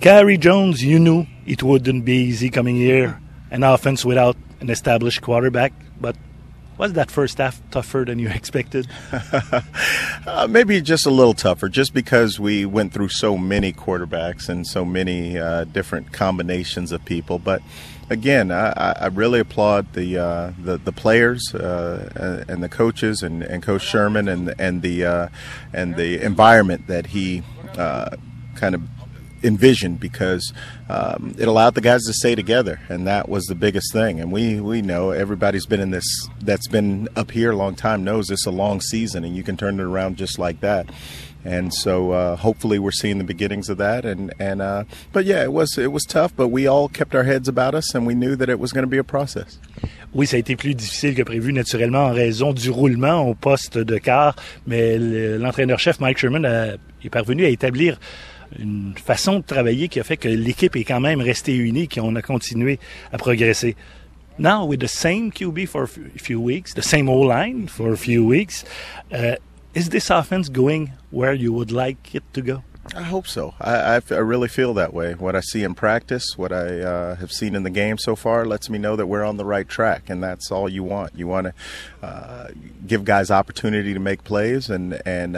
Khari Jones, you knew it wouldn't be easy coming here, an offense without an established quarterback, but was that first half tougher than you expected? Maybe just a little tougher, just because we went through so many quarterbacks and so many different combinations of people. But again, I really applaud the players and the coaches and Coach Sherman and the environment that he kind of envisioned, because it allowed the guys to stay together, and that was the biggest thing. And we know everybody's been in this, that's been up here a long time, knows it's a long season, and you can turn it around just like that. And so hopefully we're seeing the beginnings of that. But yeah, it was tough, but we all kept our heads about us, and we knew that it was going to be a process. Oui, ça a été plus difficile que prévu, naturellement, en raison du roulement au poste de quart, mais l'entraîneur-chef Mike Sherman est parvenu à établir une façon de travailler qui a fait que l'équipe est quand même restée unie, qu'on a continué à progresser. Now, with the same QB for a few weeks, the same O-line for a few weeks, is this offense going where you would like it to go? I hope so. I really feel that way. What I see in practice, what I have seen in the game so far, lets me know that we're on the right track, and that's all you want. You want to give guys opportunity to make plays, and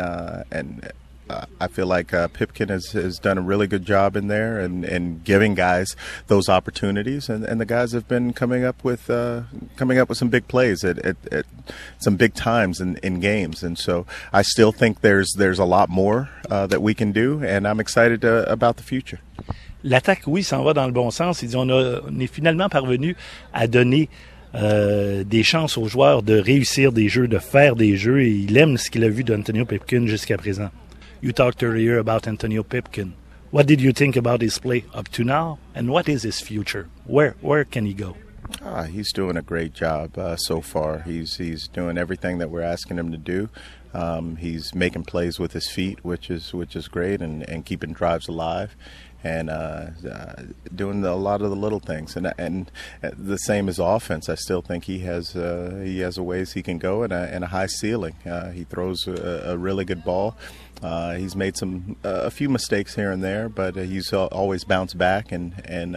I feel like Pipkin has done a really good job in there and giving guys those opportunities, and the guys have been coming up with some big plays at some big times in games, and so I still think there's a lot more that we can do, and I'm excited about the future. L'attaque, oui, s'en va dans le bon sens. On est finalement parvenu à donner des chances aux joueurs de réussir des jeux, de faire des jeux, et il aime ce qu'il a vu d'Antonio Pipkin jusqu'à présent. You talked earlier about Antonio Pipkin. What did you think about his play up to now, and what is his future? Where can he go? He's doing a great job so far. He's doing everything that we're asking him to do. He's making plays with his feet, which is great, and keeping drives alive, and doing a lot of the little things. And the same as offense, I still think he has a ways he can go and a high ceiling. He throws a really good ball. He's made a few mistakes here and there, but he's always bounced back and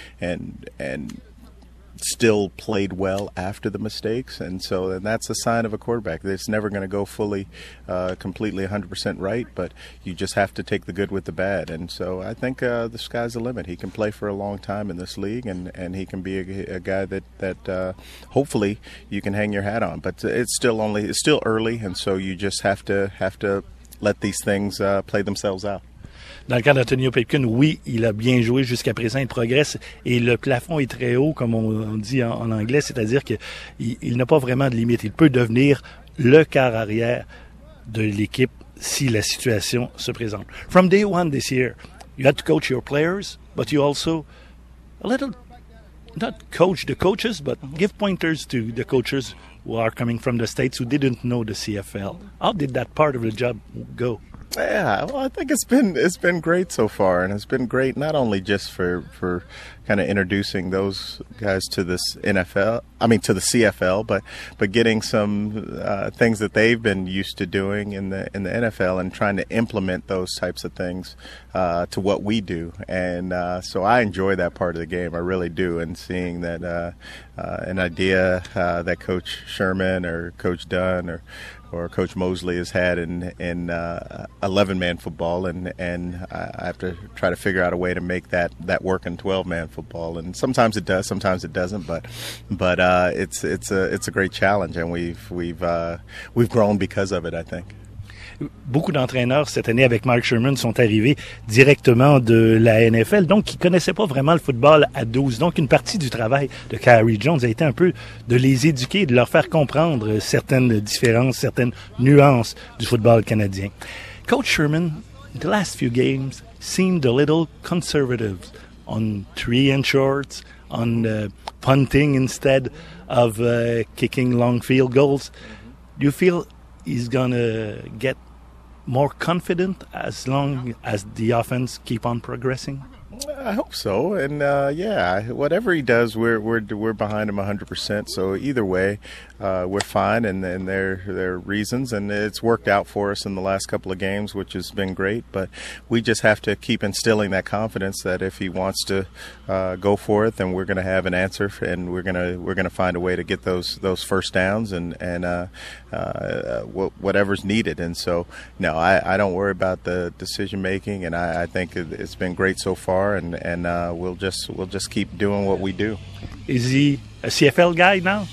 still played well after the mistakes, and that's a sign of a quarterback. It's never going to go fully, completely 100% right, but you just have to take the good with the bad. And so I think the sky's the limit. He can play for a long time in this league, and he can be a guy that hopefully you can hang your hat on. But it's still early, and so you just have to let these things play themselves out. Dans le cas d'Antonio Pipkin, oui, il a bien joué jusqu'à présent, il progresse, et le plafond est très haut, comme on dit en anglais, c'est-à-dire qu'il n'a pas vraiment de limite. Il peut devenir le quart arrière de l'équipe si la situation se présente. From day one this year, you had to coach your players, but you also not coach the coaches, but give pointers to the coaches who are coming from the States who didn't know the CFL. How did that part of the job go? Yeah, well, I think it's been great so far, and it's been great not only just for kind of introducing those guys to this to the CFL, but getting some things that they've been used to doing in the NFL and trying to implement those types of things to what we do. And so I enjoy that part of the game. I really do, and seeing that an idea that Coach Sherman or Coach Dunn or Coach Mosley has had in 11-man football, and I have to try to figure out a way to make that work in 12-man football. And sometimes it does, sometimes it doesn't. But it's a great challenge, and we've grown because of it, I think. Beaucoup d'entraîneurs cette année avec Mark Sherman sont arrivés directement de la NFL, donc qui ne connaissaient pas vraiment le football à 12. Donc une partie du travail de Khari Jones a été un peu de les éduquer, de leur faire comprendre certaines différences, certaines nuances du football canadien. Coach Sherman, the last few games, seemed a little conservative on 3-and shorts, on punting instead of kicking long field goals. Do you feel he's going to get more confident as long as the offense keep on progressing? I hope so, and whatever he does, we're behind him 100%. So either way, we're fine, and there are reasons, and it's worked out for us in the last couple of games, which has been great. But we just have to keep instilling that confidence that if he wants to go for it, then we're going to have an answer, and we're gonna find a way to get those first downs and whatever's needed. And so, no, I don't worry about the decision making, and I think it's been great so far, and we'll just keep doing what we do. Is he a CFL guy now?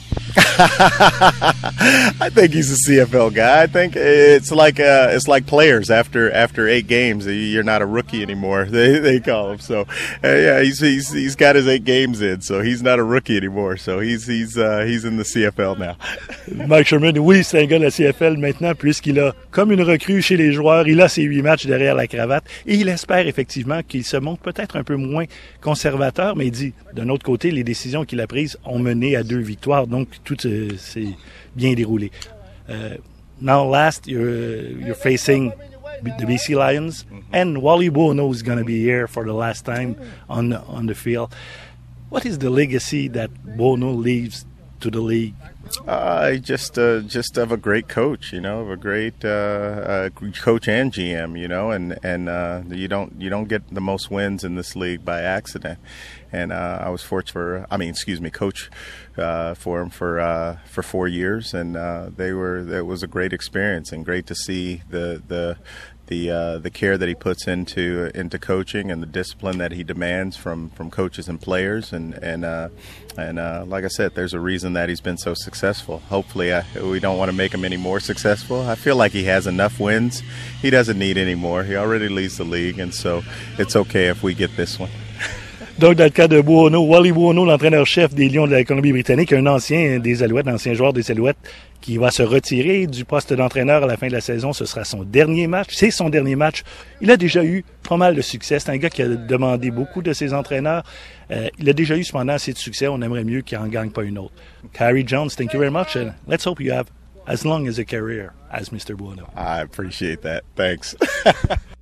I think he's a CFL guy. I think it's like players after 8 games, you're not a rookie anymore. They call him. So he's got his 8 games in, so he's not a rookie anymore. So he's in the CFL now. Mike Sherman, oui, c'est un gars de la CFL maintenant, puisqu'il a comme une recrue chez les joueurs. Il a ses 8 matchs derrière la cravate et il espère effectivement qu'il se montre peut-être un peu moins conservateur, mais il dit d'un autre côté, les décisions qu'il a prises ont mené à 2 victoires, donc tout s'est bien déroulé. Now last, you're facing the BC Lions, and Wally Buono is going to be here for the last time on the field. What is the legacy that Buono leaves to the league? Just of a great coach, of a great coach and GM, and you don't get the most wins in this league by accident. And I was fortunate coach for him for 4 years, and it was a great experience and great to see the care that he puts into coaching and the discipline that he demands from coaches and players, and like I said, there's a reason that he's been so successful. Hopefully, we don't want to make him any more successful. I feel like he has enough wins. He doesn't need any more. He already leads the league, and so it's okay if we get this one. Donc, dans le cas de Buono, Wally Buono, l'entraîneur-chef des Lions de la Colombie-Britannique, un ancien des Alouettes, ancien joueur des Alouettes, qui va se retirer du poste d'entraîneur à la fin de la saison. Ce sera son dernier match. C'est son dernier match. Il a déjà eu pas mal de succès. C'est un gars qui a demandé beaucoup de ses entraîneurs. Il a déjà eu cependant assez de succès. On aimerait mieux qu'il n'en gagne pas une autre. Khari Jones, thank you very much. And let's hope you have as long as a career as Mr. Buono. I appreciate that. Thanks.